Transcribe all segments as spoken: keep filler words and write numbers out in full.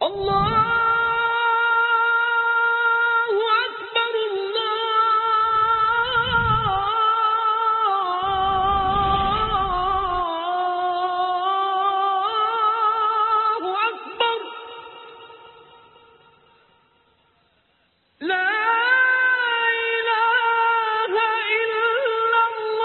الله أكبر الله أكبر لا إله إلا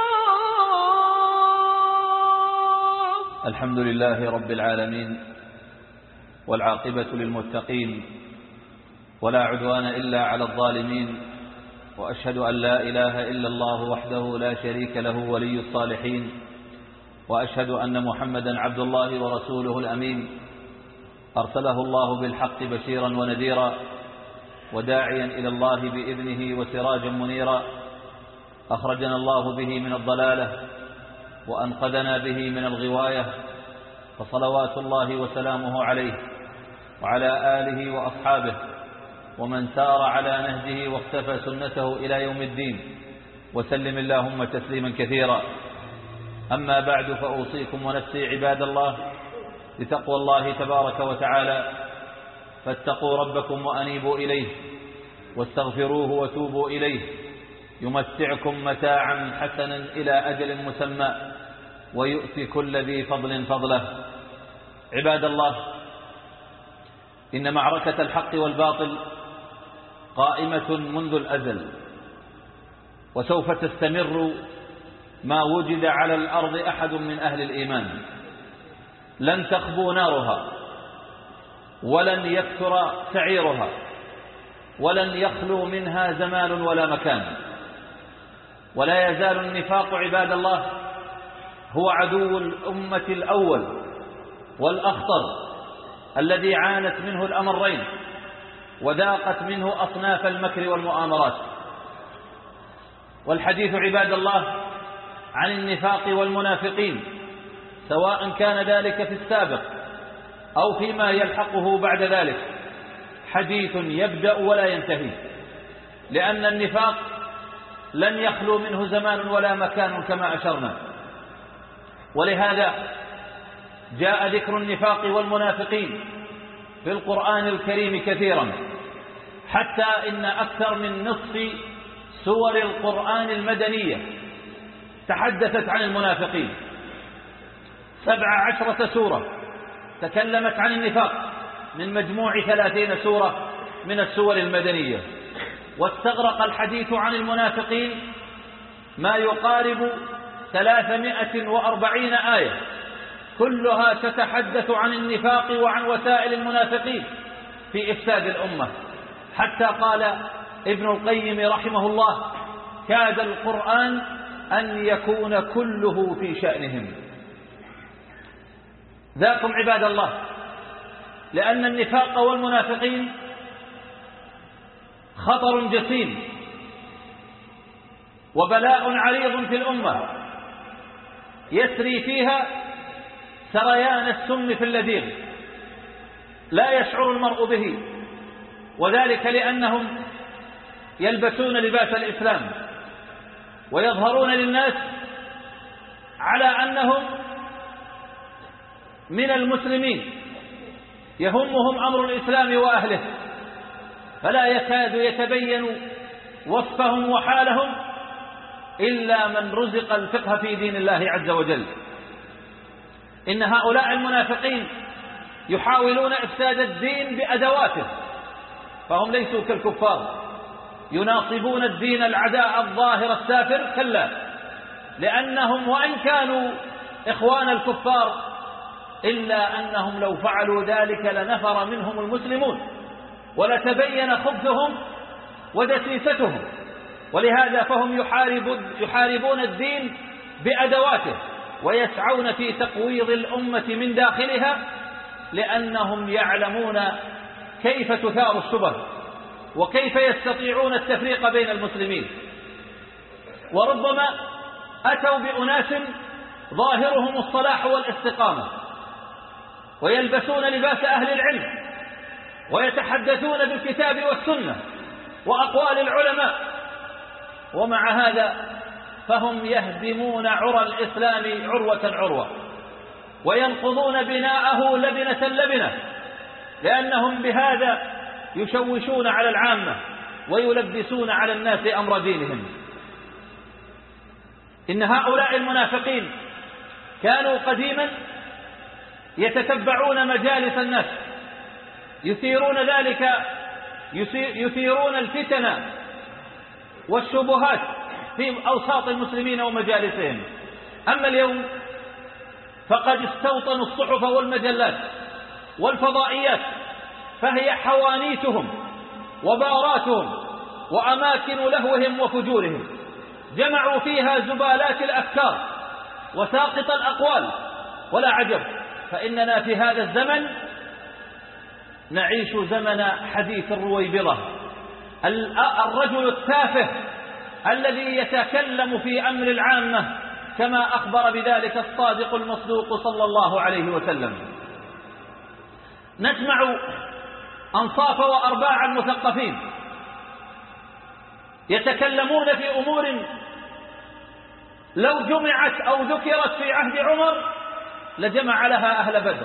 الله. الحمد لله رب العالمين، والعاقبة للمتقين، ولا عدوان إلا على الظالمين، وأشهد أن لا إله إلا الله وحده لا شريك له ولي الصالحين، وأشهد أن محمدا عبد الله ورسوله الأمين، أرسله الله بالحق بشيرا ونذيرا وداعيا إلى الله بإذنه وسراجا منيرا، أخرجنا الله به من الضلالة وأنقذنا به من الغواية، فصلوات الله وسلامه عليه وعلى آله وأصحابه ومن سار على نهجه واختفى سنته إلى يوم الدين، وسلم اللهم تسليما كثيرا. أما بعد، فأوصيكم ونفسي عباد الله بتقوى الله تبارك وتعالى، فاتقوا ربكم وأنيبوا إليه واستغفروه وتوبوا إليه، يمتعكم متاعا حسنا إلى أجل مسمى ويؤتي كل ذي فضل فضله. عباد الله، إن معركة الحق والباطل قائمة منذ الأزل، وسوف تستمر ما وجد على الأرض أحد من أهل الإيمان. لن تخبو نارها، ولن يكثر سعيرها، ولن يخلو منها زمان ولا مكان. ولا يزال النفاق عباد الله هو عدو الأمة الأول والأخطر، الذي عانت منه الأمرين وذاقت منه أصناف المكر والمؤامرات. والحديث عباد الله عن النفاق والمنافقين، سواء كان ذلك في السابق أو فيما يلحقه بعد ذلك، حديث يبدأ ولا ينتهي، لأن النفاق لن يخلو منه زمان ولا مكان كما أشرنا. ولهذا جاء ذكر النفاق والمنافقين في القرآن الكريم كثيرا، حتى إن أكثر من نصف سور القرآن المدنية تحدثت عن المنافقين. سبع عشرة سورة تكلمت عن النفاق من مجموع ثلاثين سورة من السور المدنية، واستغرق الحديث عن المنافقين ما يقارب ثلاثمائة وأربعين آية، كلها تتحدث عن النفاق وعن وسائل المنافقين في إفساد الأمة، حتى قال ابن القيم رحمه الله: كاد القرآن أن يكون كله في شأنهم. ذاكم عباد الله، لأن النفاق والمنافقين خطر جسيم وبلاء عريض في الأمة، يسري فيها سريان السم في اللذيذ لا يشعر المرء به، وذلك لأنهم يلبسون لباس الإسلام ويظهرون للناس على أنهم من المسلمين، يهمهم أمر الإسلام وأهله، فلا يكاد يتبين وصفهم وحالهم إلا من رزق الفقه في دين الله عز وجل. إن هؤلاء المنافقين يحاولون إفساد الدين بأدواته، فهم ليسوا كالكفار يناصبون الدين العداء الظاهر السافر، كلا، لأنهم وإن كانوا إخوان الكفار إلا أنهم لو فعلوا ذلك لنفر منهم المسلمون ولتبين خبثهم ودسيستهم. ولهذا فهم يحاربون الدين بأدواته ويسعون في تقويض الأمة من داخلها، لأنهم يعلمون كيف تثار الشبه وكيف يستطيعون التفريق بين المسلمين. وربما أتوا بأناس ظاهرهم الصلاح والاستقامة ويلبسون لباس أهل العلم ويتحدثون بالكتاب والسنة وأقوال العلماء، ومع هذا فهم يهدمون عرى الإسلام عروة عروة وينقضون بناءه لبنة لبنة، لأنهم بهذا يشوشون على العامة ويلبسون على الناس أمر دينهم. إن هؤلاء المنافقين كانوا قديما يتتبعون مجالس الناس، يثيرون ذلك يثيرون الفتن والشبهات في أوساط المسلمين ومجالسهم. أما اليوم فقد استوطنوا الصحف والمجلات والفضائيات، فهي حوانيتهم وباراتهم وأماكن لهوهم وفجورهم، جمعوا فيها زبالات الأفكار وساقط الأقوال. ولا عجب، فإننا في هذا الزمن نعيش زمن حديث الرويبضة، الرجل التافه الذي يتكلم في أمر العامة، كما أخبر بذلك الصادق المصدوق صلى الله عليه وسلم. نسمع أنصاف وأرباع المثقفين يتكلمون في أمور لو جمعت أو ذكرت في عهد عمر لجمع لها أهل بدر،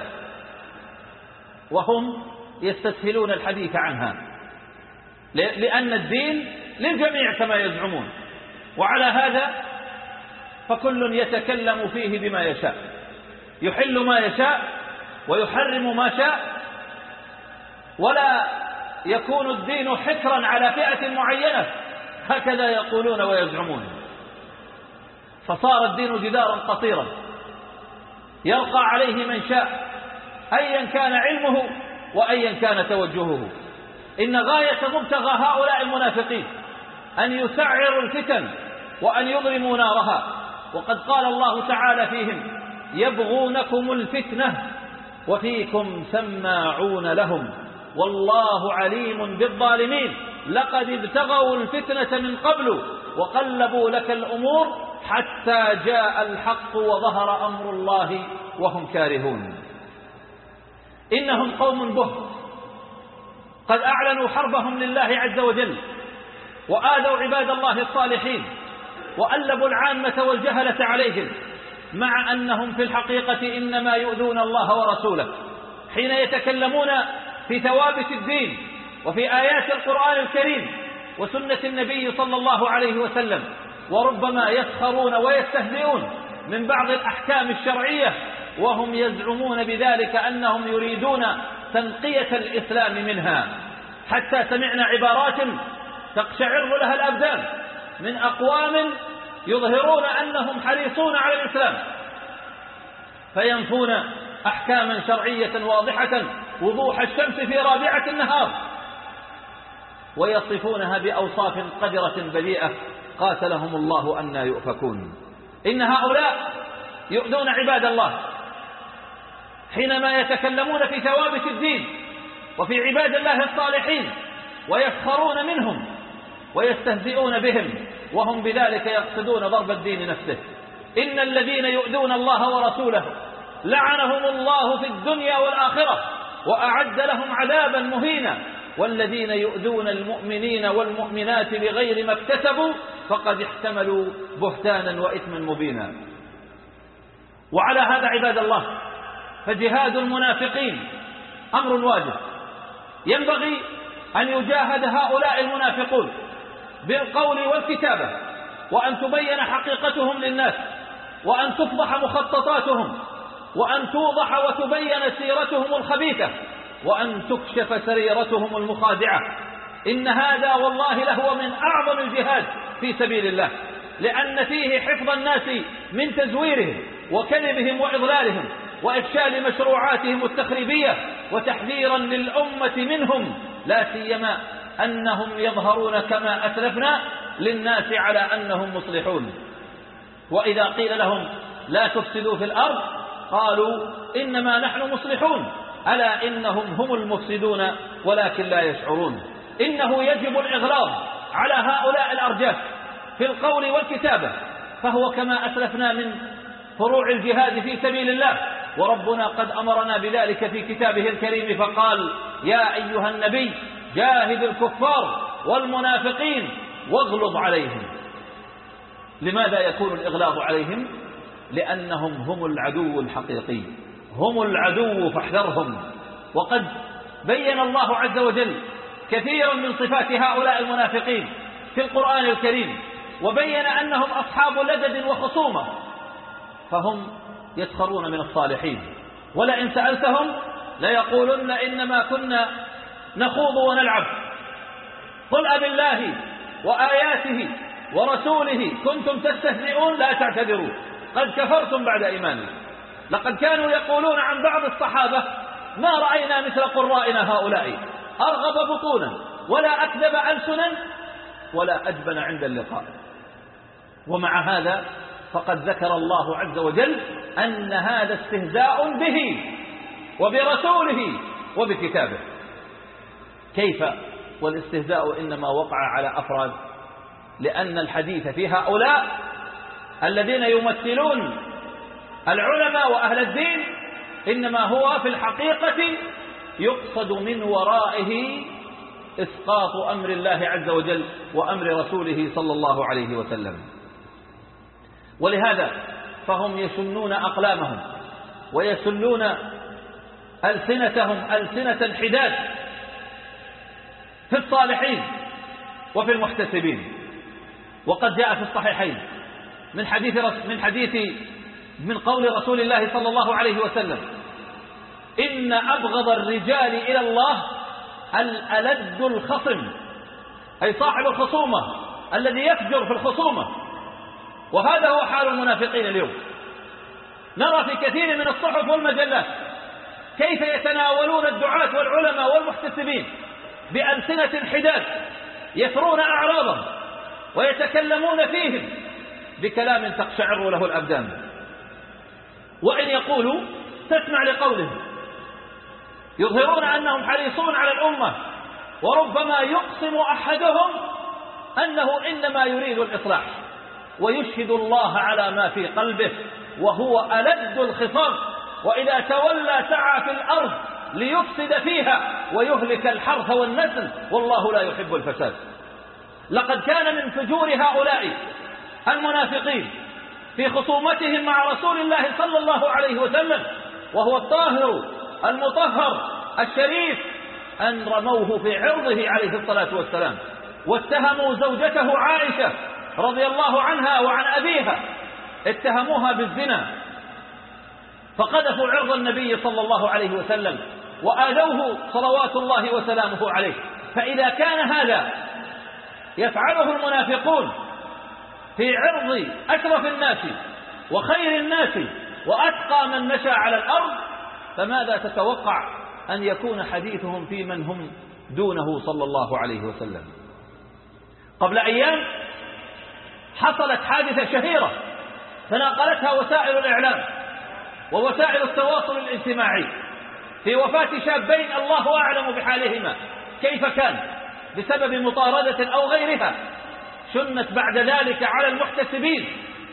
وهم يستسهلون الحديث عنها، لأن الدين للجميع كما يزعمون. وعلى هذا فكل يتكلم فيه بما يشاء، يحل ما يشاء ويحرم ما شاء، ولا يكون الدين حكرا على فئة معينة، هكذا يقولون ويزعمون. فصار الدين جدارا قصيرا يرقى عليه من شاء أيا كان علمه وأيا كان توجهه. إن غاية مبتغى هؤلاء المنافقين أن يسعروا الفتن وأن يضرموا نارها، وقد قال الله تعالى فيهم: يبغونكم الفتنة وفيكم سماعون لهم والله عليم بالظالمين لقد ابتغوا الفتنة من قبل وقلبوا لك الأمور حتى جاء الحق وظهر أمر الله وهم كارهون. إنهم قوم بهت قد أعلنوا حربهم لله عز وجل، وآذوا عباد الله الصالحين، وألبوا العامة والجهلة عليهم، مع أنهم في الحقيقة إنما يؤذون الله ورسوله حين يتكلمون في ثوابت الدين وفي آيات القرآن الكريم وسنة النبي صلى الله عليه وسلم، وربما يسخرون ويستهزئون من بعض الأحكام الشرعية، وهم يزعمون بذلك أنهم يريدون تنقية الإسلام منها. حتى سمعنا عبارات تقشعر لها الأبدان من أقوام يظهرون أنهم حريصون على الإسلام، فينفون أحكاما شرعية واضحة وضوح الشمس في رابعة النهار، ويصفونها بأوصاف قذرة بذيئة قاتلهم الله أنى يؤفكون. إن هؤلاء يؤذون عباد الله حينما يتكلمون في ثوابت الدين وفي عباد الله الصالحين، ويسخرون منهم ويستهزئون بهم، وهم بذلك يقصدون ضرب الدين نفسه. إن الذين يؤذون الله ورسوله لعنهم الله في الدنيا والآخرة وأعد لهم عذابا مهينا، والذين يؤذون المؤمنين والمؤمنات بغير ما اكتسبوا فقد احتملوا بهتانا وإثما مبينا. وعلى هذا عباد الله فجهاد المنافقين أمر واجب، ينبغي أن يجاهد هؤلاء المنافقون بالقول والكتابة، وأن تبين حقيقتهم للناس، وأن تفضح مخططاتهم، وأن توضح وتبين سيرتهم الخبيثة، وأن تكشف سريرتهم المخادعة. إن هذا والله لهو من أعظم الجهاد في سبيل الله، لأن فيه حفظ الناس من تزويرهم وكذبهم وإضلالهم وإفشال مشروعاتهم التخريبية، وتحذيرا للأمة منهم، لا سيما أنهم يظهرون كما أسلفنا للناس على أنهم مصلحون. وإذا قيل لهم لا تفسدوا في الأرض قالوا إنما نحن مصلحون، ألا إنهم هم المفسدون ولكن لا يشعرون. إنه يجب الإغلاظ على هؤلاء الأرجاس في القول والكتابة، فهو كما أسلفنا من فروع الجهاد في سبيل الله، وربنا قد أمرنا بذلك في كتابه الكريم فقال: يا أيها النبي جاهد الكفار والمنافقين واغلظ عليهم. لماذا يكون الإغلاظ عليهم؟ لأنهم هم العدو الحقيقي، هم العدو فاحذرهم. وقد بين الله عز وجل كثيرا من صفات هؤلاء المنافقين في القرآن الكريم، وبين أنهم أصحاب لدد وخصومة، فهم يسخرون من الصالحين. ولئن سألتهم ليقولن إنما كنا نخوض ونلعب، قل أبالله وآياته ورسوله كنتم تستهزئون لا تعتذروا قد كفرتم بعد إيمانكم. لقد كانوا يقولون عن بعض الصحابة ما رأينا مثل قرائنا هؤلاء، أرغب بطونا ولا أكذب ألسنا ولا أجبن عند اللقاء. ومع هذا فقد ذكر الله عز وجل أن هذا استهزاء به وبرسوله وبكتابه. كيف والاستهزاء إنما وقع على أفراد؟ لأن الحديث في هؤلاء الذين يمثلون العلماء وأهل الدين إنما هو في الحقيقة يقصد من ورائه إسقاط أمر الله عز وجل وأمر رسوله صلى الله عليه وسلم. ولهذا فهم يسنون أقلامهم ويسلون ألسنتهم ألسنة الحداد في الصالحين وفي المحتسبين. وقد جاء في الصحيحين من حديث من حديث من قول رسول الله صلى الله عليه وسلم: إن أبغض الرجال إلى الله الألد الخصم، أي صاحب الخصومة الذي يفجر في الخصومة. وهذا هو حال المنافقين اليوم. نرى في كثير من الصحف والمجلات كيف يتناولون الدعاة والعلماء والمحتسبين بألسنة حداد، يثرون أعراضهم ويتكلمون فيهم بكلام تقشعر له الأبدان، وإن يقولوا تسمع لقولهم، يظهرون أنهم حريصون على الأمة، وربما يقسم أحدهم أنه إنما يريد الإصلاح، ويشهد الله على ما في قلبه وهو ألد الخصام، وإذا تولى سعى في الأرض ليفسد فيها ويهلك الحرث والنسل، والله لا يحب الفساد. لقد كان من فجور هؤلاء المنافقين في خصومتهم مع رسول الله صلى الله عليه وسلم وهو الطاهر المطهر الشريف أن رموه في عرضه عليه الصلاة والسلام، واتهموا زوجته عائشة رضي الله عنها وعن أبيها، اتهموها بالزنا، فقذفوا عرض النبي صلى الله عليه وسلم وآذوه صلوات الله وسلامه عليه. فإذا كان هذا يفعله المنافقون في عرض أشرف الناس وخير الناس وأتقى من مشى على الأرض، فماذا تتوقع أن يكون حديثهم في من هم دونه صلى الله عليه وسلم؟ قبل أيام حصلت حادثة شهيرة تناقلتها وسائل الإعلام ووسائل التواصل الاجتماعي في وفاة شابين الله أعلم بحالهما كيف كان، بسبب مطاردة أو غيرها. شنت بعد ذلك على المحتسبين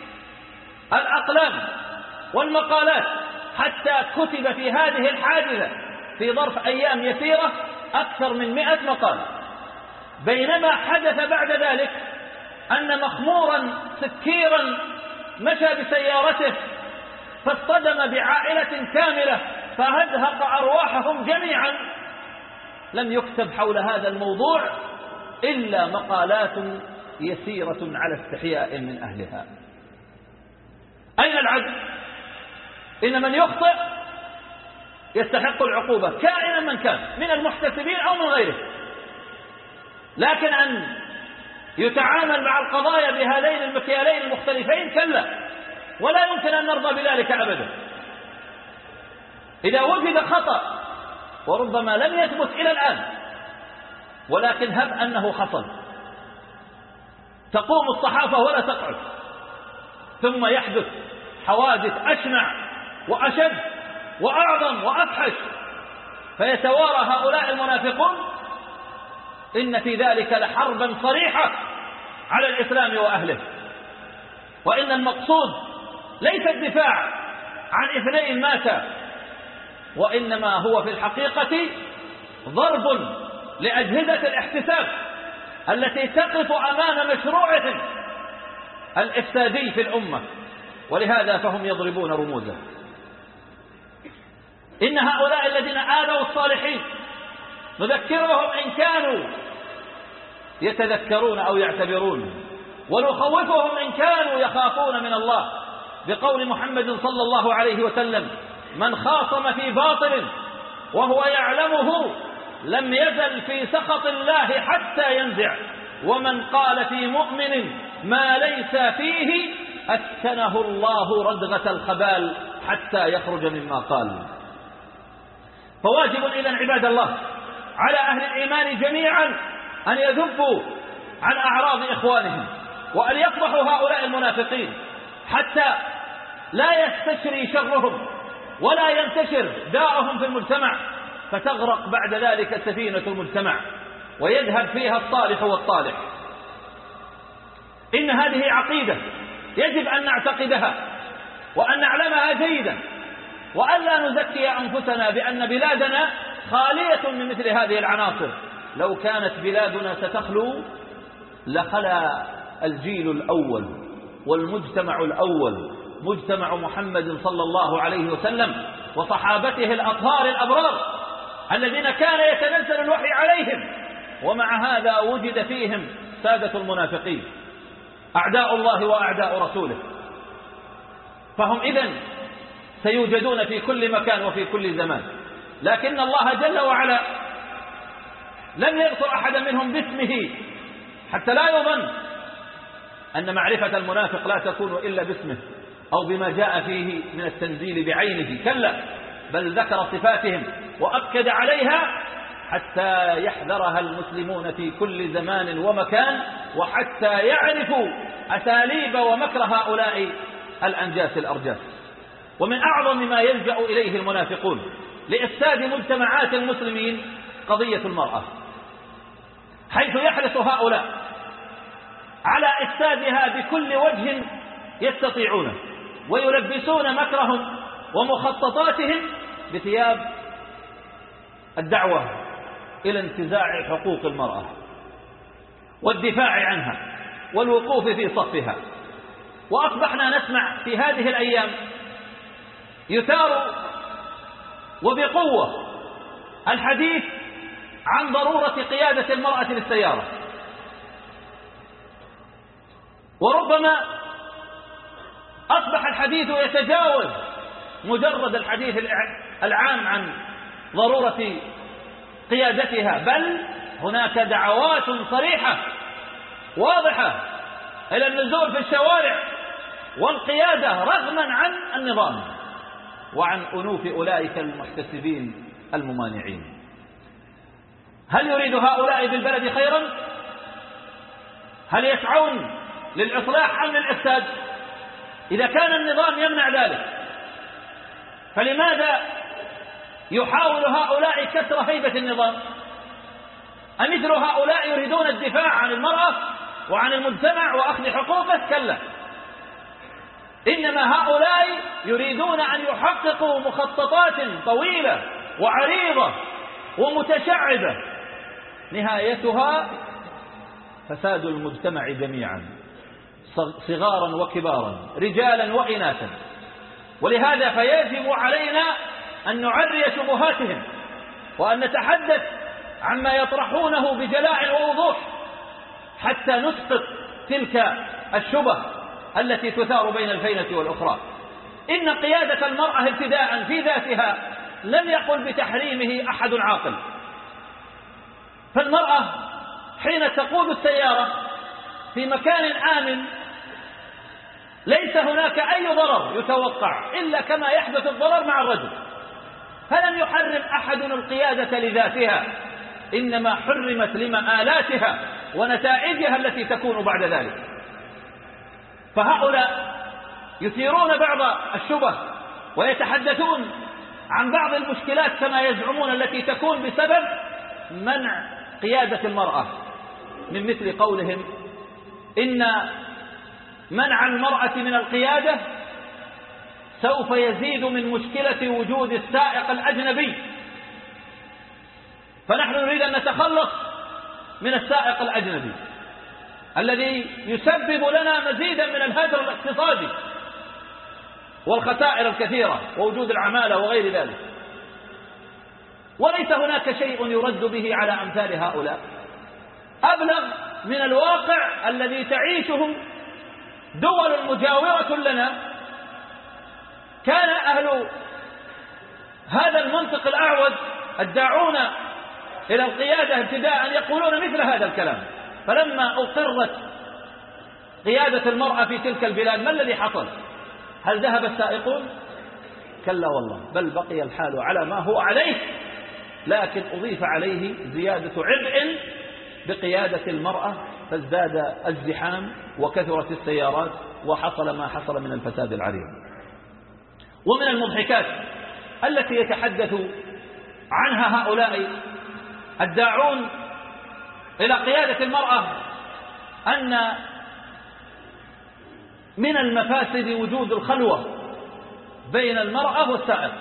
الأقلام والمقالات، حتى كتب في هذه الحادثة في ظرف أيام يسيرة أكثر من مئة مقال. بينما حدث بعد ذلك أن مخمورا سكيرا مشى بسيارته فاصطدم بعائلة كاملة فهزهق أرواحهم جميعا. لم يكتب حول هذا الموضوع إلا مقالات يسيرة على استحياء من أهلها. أين العدل؟ إن من يخطئ يستحق العقوبة كائنا من كان، من المحتسبين أو من غيره. لكن أن يتعامل مع القضايا بهذين المكيالين المختلفين كلا، ولا يمكن أن نرضى بذلك أبدا. إذا وجد خطأ وربما لم يثبت إلى الآن، ولكن هب أنه حصل، تقوم الصحافة ولا تقعد، ثم يحدث حوادث أشنع وأشد وأعظم وأفحش، فيتوارى هؤلاء المنافقون. إن في ذلك لحربا صريحة على الإسلام وأهله، وإن المقصود ليس الدفاع عن اثنين ماتا، وإنما هو في الحقيقة ضرب لأجهزة الاحتساب التي تقف أمام مشروعهم الإفسادي في الأمة، ولهذا فهم يضربون رموزه. إن هؤلاء الذين آذوا الصالحين نذكرهم إن كانوا يتذكرون أو يعتبرون، ونخوفهم إن كانوا يخافون من الله، بقول محمد صلى الله عليه وسلم: من خاصم في باطل وهو يعلمه لم يزل في سخط الله حتى ينزع، ومن قال في مؤمن ما ليس فيه أسكنه الله ردغة الخبال حتى يخرج مما قال. فواجب إذن عباد الله على أهل الإيمان جميعا أن يذبوا عن أعراض إخوانهم، وأن يفضحوا هؤلاء المنافقين حتى لا يستشري شرهم ولا ينتشر داءهم في المجتمع، فتغرق بعد ذلك سفينة المجتمع ويذهب فيها الصالح والطالح. إن هذه عقيدة يجب أن نعتقدها وأن نعلمها جيدا، وأن لا نزكي أنفسنا بأن بلادنا خالية من مثل هذه العناصر. لو كانت بلادنا ستخلو لخلا الجيل الأول والمجتمع الأول، مجتمع محمد صلى الله عليه وسلم وصحابته الأطهار الأبرار الذين كان يتنزل الوحي عليهم، ومع هذا وجد فيهم سادة المنافقين أعداء الله وأعداء رسوله. فهم إذن سيوجدون في كل مكان وفي كل زمان، لكن الله جل وعلا لم يذكر أحدا منهم باسمه حتى لا يظن أن معرفة المنافق لا تكون إلا باسمه أو بما جاء فيه من التنزيل بعينه، كلا، بل ذكر صفاتهم وأكد عليها حتى يحذرها المسلمون في كل زمان ومكان، وحتى يعرفوا أساليب ومكر هؤلاء الأنجاس الأرجاس. ومن أعظم ما يلجأ إليه المنافقون لإفساد مجتمعات المسلمين قضية المرأة، حيث يحرص هؤلاء على إفسادها بكل وجه يستطيعونه، ويلبسون مكرهم ومخططاتهم بثياب الدعوة إلى انتزاع حقوق المرأة والدفاع عنها والوقوف في صفها. وأصبحنا نسمع في هذه الأيام يثار وبقوة الحديث عن ضرورة قيادة المرأة للسيارة، وربما أصبح الحديث يتجاوز مجرد الحديث العام عن ضرورة قيادتها، بل هناك دعوات صريحة واضحة إلى النزول في الشوارع والقيادة رغما عن النظام وعن أنوف أولئك المحتسبين الممانعين. هل يريد هؤلاء بالبلد خيرا؟ هل يسعون للإصلاح أم للإفساد؟ إذا كان النظام يمنع ذلك فلماذا يحاول هؤلاء كسر هيبة النظام؟ أمثل هؤلاء يريدون الدفاع عن المرأة وعن المجتمع وأخذ حقوقه؟ كلا، إنما هؤلاء يريدون أن يحققوا مخططات طويلة وعريضة ومتشعبة نهايتها فساد المجتمع جميعا، صغارا وكبارا، رجالا وإناثا. ولهذا فيجب علينا أن نعري شبهاتهم وأن نتحدث عما يطرحونه بجلاء ووضوح حتى نسقط تلك الشبه التي تثار بين الفينة والأخرى. إن قيادة المرأة ابتداء في ذاتها لم يقل بتحريمه أحد عاقل، فالمرأة حين تقود السيارة في مكان آمن ليس هناك أي ضرر يتوقع إلا كما يحدث الضرر مع الرجل، فلم يحرم أحد القيادة لذاتها، إنما حرمت لمآلاتها ونتائجها التي تكون بعد ذلك. فهؤلاء يثيرون بعض الشبه ويتحدثون عن بعض المشكلات كما يزعمون التي تكون بسبب منع قيادة المرأة، من مثل قولهم إن منع المرأة من القيادة سوف يزيد من مشكلة وجود السائق الأجنبي، فنحن نريد أن نتخلص من السائق الأجنبي الذي يسبب لنا مزيدا من الهدر الاقتصادي والخسائر الكثيرة ووجود العمالة وغير ذلك. وليس هناك شيء يرد به على أمثال هؤلاء. أبلغ من الواقع الذي تعيشه دول مجاورة لنا، كان أهل هذا المنطق الأعوج الداعون إلى القيادة ابتداء يقولون مثل هذا الكلام. فلما أقرت قيادة المرأة في تلك البلاد ما الذي حصل؟ هل ذهب السائقون؟ كلا والله، بل بقي الحال على ما هو عليه، لكن أضيف عليه زيادة عبء بقيادة المرأة، فازداد الزحام وكثرت السيارات وحصل ما حصل من الفساد العريض. ومن المضحكات التي يتحدث عنها هؤلاء الداعون إلى قيادة المرأة أن من المفاسد وجود الخلوة بين المرأة والسائق.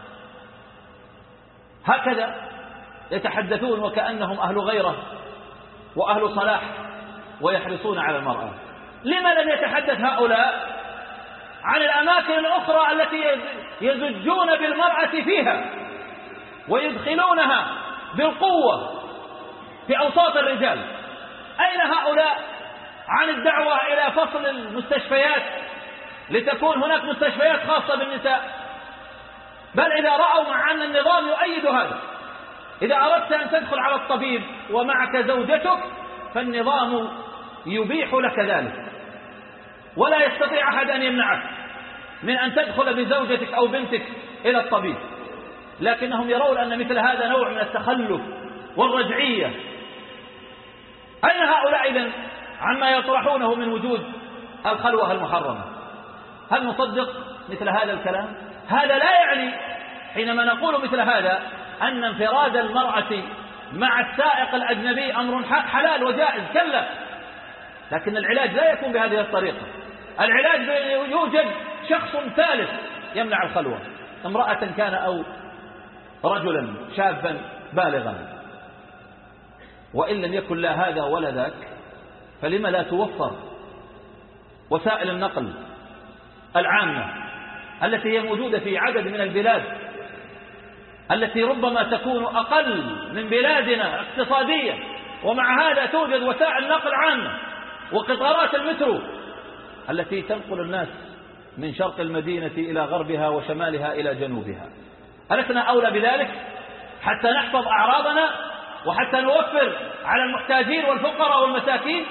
هكذا يتحدثون وكأنهم أهل غيرة وأهل صلاح ويحرصون على المرأة. لما لم يتحدث هؤلاء عن الأماكن الأخرى التي يزجون بالمرأة فيها ويدخلونها بالقوة في أوساط الرجال؟ أين هؤلاء عن الدعوة إلى فصل المستشفيات لتكون هناك مستشفيات خاصة بالنساء؟ بل إذا رأوا مع أن النظام يؤيد هذا، إذا أردت أن تدخل على الطبيب ومعك زوجتك فالنظام يبيح لك ذلك، ولا يستطيع أحد أن يمنعك من أن تدخل بزوجتك أو بنتك إلى الطبيب. لكنهم يرون أن مثل هذا نوع من التخلف والرجعية. أين هؤلاء إذن عما يطرحونه من وجود الخلوة المحرمة؟ هل نصدق مثل هذا الكلام؟ هذا لا يعني حينما نقول مثل هذا أن انفراد المرأة مع السائق الأجنبي أمر حلال وجائز، كلا، لكن العلاج لا يكون بهذه الطريقة. العلاج يوجد شخص ثالث يمنع الخلوة، امرأة كان أو رجلا شابا بالغا. وإن لم يكن لا هذا ولا ذاك فلما لا توفر وسائل النقل العامة التي هي موجودة في عدد من البلاد التي ربما تكون أقل من بلادنا اقتصاديا، ومع هذا توجد وسائل نقل عامة وقطارات المترو التي تنقل الناس من شرق المدينة إلى غربها وشمالها إلى جنوبها. ألسنا أولى بذلك حتى نحفظ أعراضنا وحتى نوفر على المحتاجين والفقراء والمساكين؟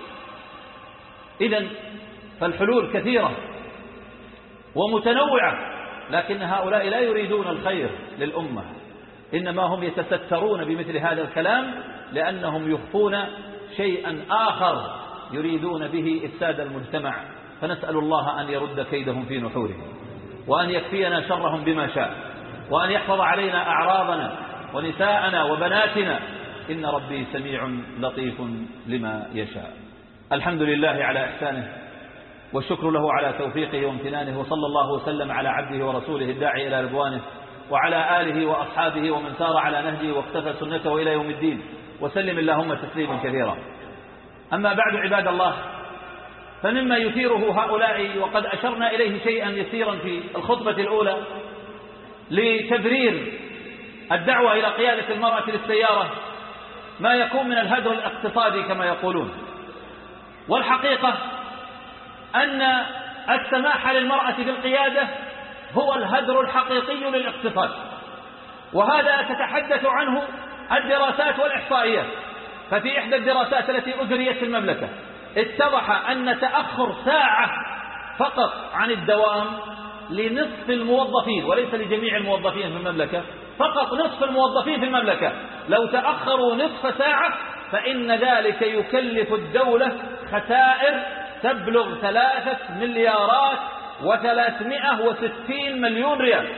إذن فالحلول كثيرة ومتنوعة، لكن هؤلاء لا يريدون الخير للأمة، إنما هم يتسترون بمثل هذا الكلام لأنهم يخفون شيئا آخر يريدون به إفساد المجتمع. فنسأل الله أن يرد كيدهم في نحورهم، وأن يكفينا شرهم بما شاء، وأن يحفظ علينا أعراضنا ونساءنا وبناتنا، إن ربي سميع لطيف لما يشاء. الحمد لله على إحسانه، والشكر له على توفيقه وامتنانه، وصلى الله وسلم على عبده ورسوله الداعي إلى رضوانه وعلى آله وأصحابه ومن سار على نهجه واقتفى سنته إلى يوم الدين، وسلم اللهم تسليما كثيرا. أما بعد عباد الله، فمما يثيره هؤلاء وقد أشرنا إليه شيئا يسيرا في الخطبة الأولى لتبرير الدعوة إلى قيادة المرأة للسيارة ما يكون من الهدر الاقتصادي كما يقولون. والحقيقة أن السماح للمرأة بالقيادة هو الهدر الحقيقي للاقتصاد، وهذا تتحدث عنه الدراسات والإحصائيات. ففي إحدى الدراسات التي أجريت في المملكة اتضح أن تأخر ساعة فقط عن الدوام لنصف الموظفين، وليس لجميع الموظفين في المملكة، فقط نصف الموظفين في المملكة لو تأخروا نصف ساعة فإن ذلك يكلف الدولة خسائر تبلغ ثلاثة مليارات وثلاثمائة وستين مليون ريال،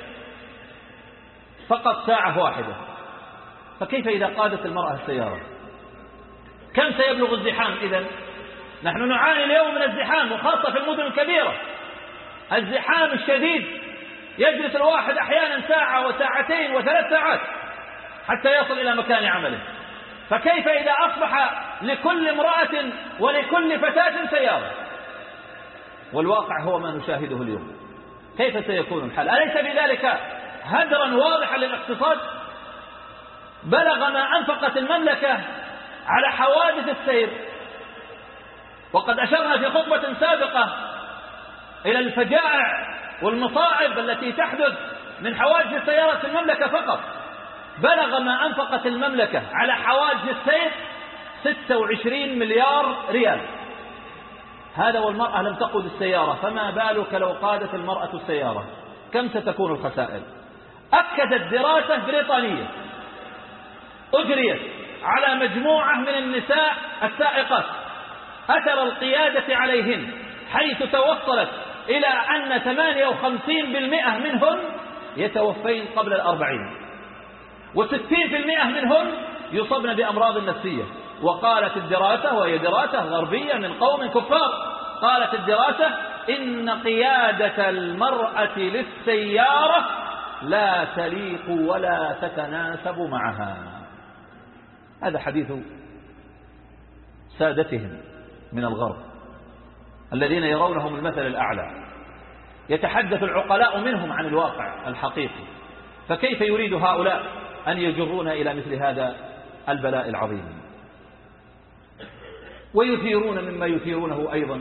فقط ساعة واحدة. فكيف إذا قادت المرأة السيارة؟ كم سيبلغ الزحام إذن؟ نحن نعاني اليوم من الزحام، وخاصة في المدن الكبيرة الزحام الشديد، يجلس الواحد أحيانا ساعة وساعتين وثلاث ساعات حتى يصل إلى مكان عمله. فكيف إذا أصبح لكل امرأة ولكل فتاة سيارة؟ والواقع هو ما نشاهده اليوم. كيف سيكون الحال؟ أليس بذلك هدرا واضحا للاقتصاد؟ بلغ ما أنفقت المملكة على حوادث السير. وقد أشرنا في خطبة سابقة إلى الفجائع والمصائب التي تحدث من حوادث السيارة في المملكة فقط. بلغ ما أنفقت المملكة على حوادث السير ستة وعشرين مليار ريال. هذا والمرأة لم تقود السيارة، فما بالك لو قادت المرأة السيارة؟ كم ستكون الخسائر؟ أكدت دراسة بريطانية أجريت على مجموعة من النساء السائقات أثر القيادة عليهن، حيث توصلت إلى أن ثمانية وخمسين بالمئة منهن يتوفين قبل الأربعين، وستين بالمئة منهن يصبن بأمراض نفسية. وقالت الدراسة، وهي دراسة غربية من قوم كفار، قالت الدراسة إن قيادة المرأة للسيارة لا تليق ولا تتناسب معها. هذا حديث سادتهم من الغرب الذين يرونهم المثل الأعلى. يتحدث العقلاء منهم عن الواقع الحقيقي، فكيف يريد هؤلاء أن يجرونا إلى مثل هذا البلاء العظيم؟ ويثيرون مما يثيرونه أيضا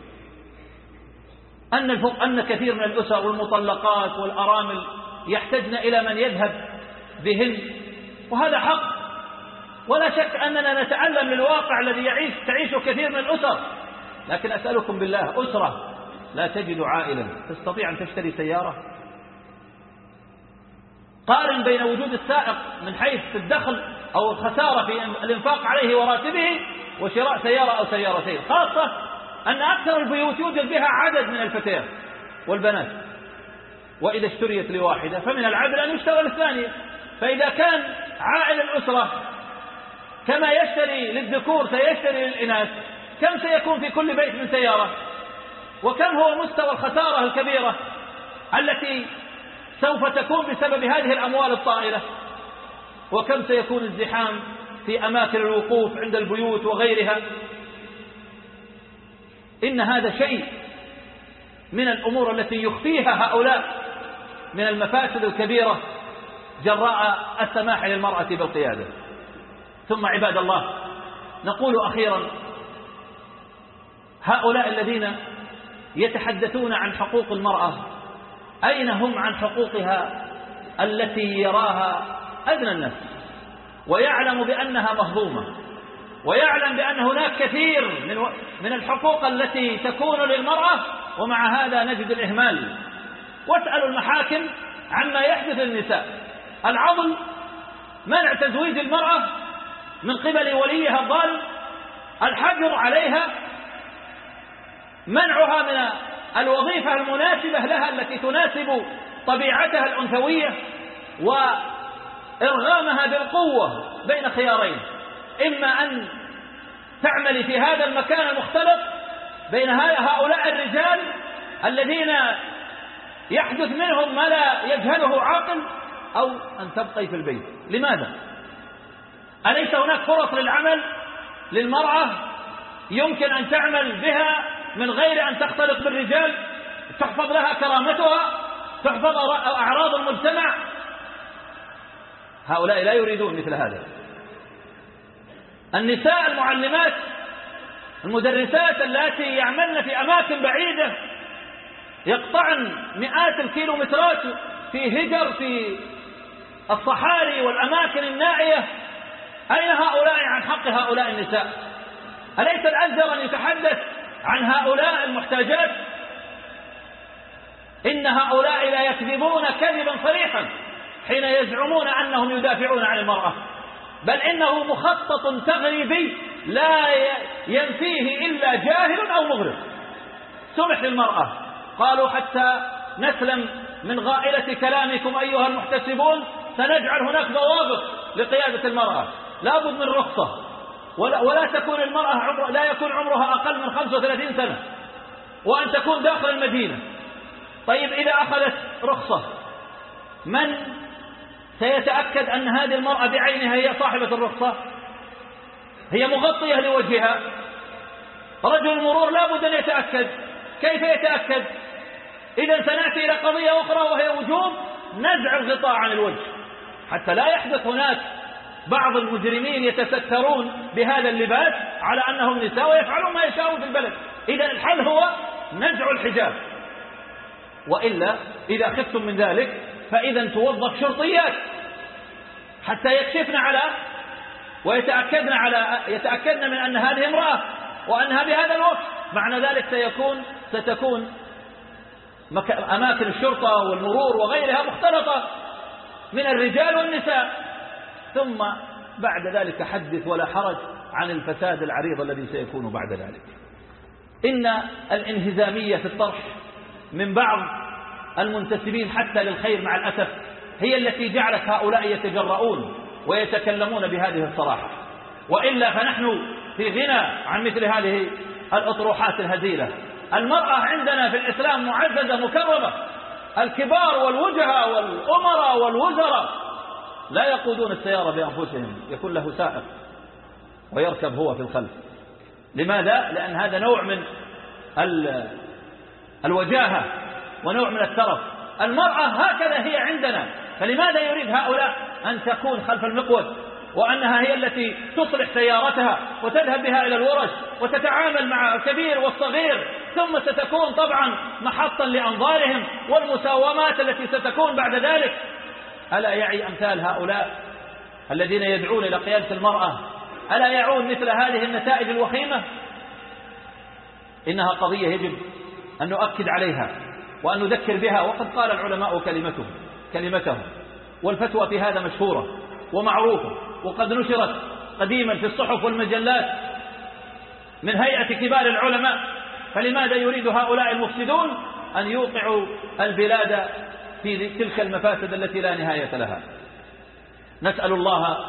أن أن كثير من الأسر والمطلقات والأرامل يحتاجن إلى من يذهب بهن، وهذا حق، ولا شك أننا نتعلم للواقع الذي يعيش تعيشه كثير من الأسر. لكن أسألكم بالله، أسرة لا تجد عائلا تستطيع أن تشتري سيارة؟ قارن بين وجود السائق من حيث الدخل أو الخسارة في الإنفاق عليه وراتبه وشراء سيارة أو سيارتين، خاصة أن أكثر البيوت يوجد بها عدد من الفتيات والبنات، وإذا اشتريت لواحدة فمن العدل أن يشترى للثانية. فإذا كان عائل الأسرة كما يشتري للذكور سيشتري للإناث، كم سيكون في كل بيت من سيارة؟ وكم هو مستوى الخسارة الكبيرة التي سوف تكون بسبب هذه الأموال الطائلة؟ وكم سيكون الزحام في أماكن الوقوف عند البيوت وغيرها؟ إن هذا شيء من الأمور التي يخفيها هؤلاء من المفاسد الكبيرة جراء السماح للمرأة بالقيادة. ثم عباد الله، نقول أخيرا، هؤلاء الذين يتحدثون عن حقوق المرأة أين هم عن حقوقها التي يراها أدنى الناس، ويعلم بأنها مهضومة، ويعلم بأن هناك كثير من من الحقوق التي تكون للمرأة، ومع هذا نجد الإهمال. واسألوا المحاكم عما يحدث للنساء: العضل، منع تزويج المرأة من قبل وليها الظالم، الحجر عليها، منعها من الوظيفة المناسبة لها التي تناسب طبيعتها الأنثوية، وإرغامها بالقوة بين خيارين: إما أن تعمل في هذا المكان المختلط بين هؤلاء الرجال الذين يحدث منهم ما لا يجهله عاقل، أو أن تبقي في البيت. لماذا؟ أليس هناك فرص للعمل للمرأة يمكن أن تعمل بها من غير أن تختلط بالرجال، تحفظ لها كرامتها، تحفظ أعراض المجتمع؟ هؤلاء لا يريدون مثل هذا. النساء المعلمات المدرسات اللاتي يعملن في أماكن بعيدة يقطعن مئات الكيلومترات في هجر في الصحاري والأماكن النائية، أين هؤلاء عن حق هؤلاء النساء؟ أليس الأجدر أن يتحدث عن هؤلاء المحتاجات؟ إن هؤلاء لا يكذبون كذبا صريحا حين يزعمون أنهم يدافعون عن المرأة، بل إنه مخطط تغريبي لا ينفيه إلا جاهل أو مغرب. سمح للمرأة، قالوا حتى نسلم من غائلة كلامكم أيها المحتسبون سنجعل هناك ضوابط لقيادة المرأة، لا بد من رخصة، ولا, ولا تكون المرأة عمر لا يكون عمرها أقل من خمسة وثلاثين سنة، وأن تكون داخل المدينة. طيب إذا أخذت رخصة، من سيتأكد أن هذه المرأة بعينها هي صاحبة الرخصة؟ هي مغطية لوجهها. رجل المرور لا بد أن يتأكد. كيف يتأكد؟ إذا سنأتي إلى قضية أخرى وهي وجوب نزع الغطاء عن الوجه، حتى لا يحدث هناك بعض المجرمين يتسترون بهذا اللباس على أنهم نساء ويفعلون ما يشاءون في البلد. إذا الحل هو نزع الحجاب، وإلا إذا خفتم من ذلك فإذا توظف شرطيات حتى يكشفن على ويتأكدن على يتأكدن من أن هذه امرأة وأنها بهذا الوقت. معنى ذلك سيكون ستكون أماكن الشرطة والمرور وغيرها مختلطة من الرجال والنساء. ثم بعد ذلك حدث ولا حرج عن الفساد العريض الذي سيكون بعد ذلك. إن الانهزامية في الطرح من بعض المنتسبين حتى للخير مع الأسف هي التي جعلت هؤلاء يتجرؤون ويتكلمون بهذه الصراحة، وإلا فنحن في غنى عن مثل هذه الأطروحات الهزيلة. المرأة عندنا في الإسلام معززة مكرمة، الكبار والوجهاء والأمراء والوزراء لا يقودون السيارة بأنفسهم، يكون له سائق ويركب هو في الخلف. لماذا؟ لأن هذا نوع من الوجاهة ونوع من الترف. المرأة هكذا هي عندنا، فلماذا يريد هؤلاء أن تكون خلف المقود وأنها هي التي تصلح سيارتها وتذهب بها إلى الورش وتتعامل مع الكبير والصغير، ثم ستكون طبعا محطا لأنظارهم والمساومات التي ستكون بعد ذلك. ألا يعي أمثال هؤلاء الذين يدعون إلى قيادة المرأة، ألا يعون مثل هذه النتائج الوخيمة؟ إنها قضية يجب أن نؤكد عليها وأن نذكر بها، وقد قال العلماء كلمتهم كلمتهم والفتوى في هذا مشهورة ومعروفة، وقد نشرت قديما في الصحف والمجلات من هيئة كبار العلماء. فلماذا يريد هؤلاء المفسدون أن يوقعوا البلاد في تلك المفاسد التي لا نهاية لها؟ نسأل الله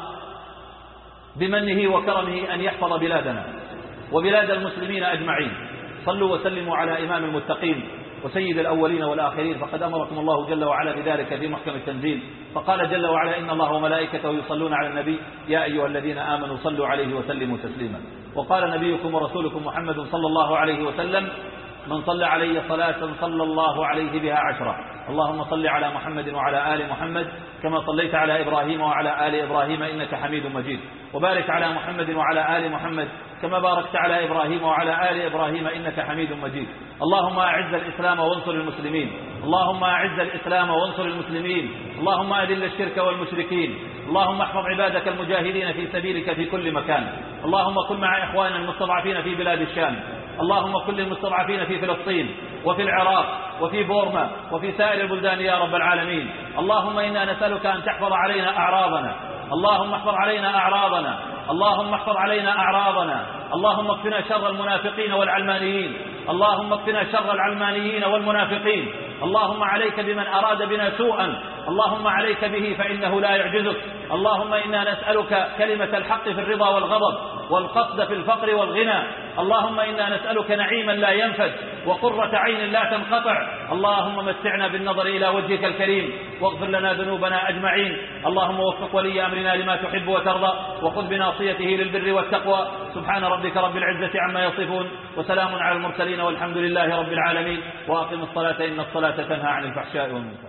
بمنه وكرمه أن يحفظ بلادنا وبلاد المسلمين أجمعين. صلوا وسلموا على إمام المتقين وسيد الأولين والآخرين، فقد أمركم الله جل وعلا بذلك في محكم التنزيل، فقال جل وعلا: إن الله وملائكته يصلون على النبي يا أيها الذين آمنوا صلوا عليه وسلموا تسليما. وقال نبيكم ورسولكم محمد صلى الله عليه وسلم: من صلى علي صلاة صلى الله عليه بها عشرة. اللهم صل على محمد وعلى آل محمد كما صليت على إبراهيم وعلى آل إبراهيم إنك حميد مجيد، وبارك على محمد وعلى آل محمد كما باركت على إبراهيم وعلى آل إبراهيم إنك حميد مجيد. اللهم أعز الإسلام وانصر المسلمين، اللهم أعز الإسلام وانصر المسلمين، اللهم أذل الشرك والمشركين، اللهم احفظ عبادك المجاهدين في سبيلك في كل مكان. اللهم كن مع إخواننا المستضعفين في بلاد الشام، اللهم كن للمستضعفين في فلسطين وفي العراق وفي بورما وفي سائر البلدان يا رب العالمين. اللهم إنا نسألك أن تحفظ علينا أعراضنا، اللهم احفظ علينا أعراضنا، اللهم احفظ علينا أعراضنا، اللهم اكفنا شر المنافقين والعلمانيين، اللهم اكفنا شر العلمانيين والمنافقين. اللهم عليك بمن أراد بنا سوءا، اللهم عليك به فإنه لا يعجزك. اللهم إنا نسألك كلمة الحق في الرضا والغضب والقصد في الفقر والغنى. اللهم إنا نسألك نعيما لا ينفد وقرة عين لا تنقطع. اللهم متعنا بالنظر إلى وجهك الكريم واغفر لنا ذنوبنا أجمعين. اللهم وفق ولي أمرنا لما تحب وترضى وخذ بناصيته للبر والتقوى. سبحان ربك رب العزة عما يصفون وسلام على المرسلين والحمد لله رب العالمين. وأقم الصلاة إن الصلاة تنهى عن الفحشاء والمنكر.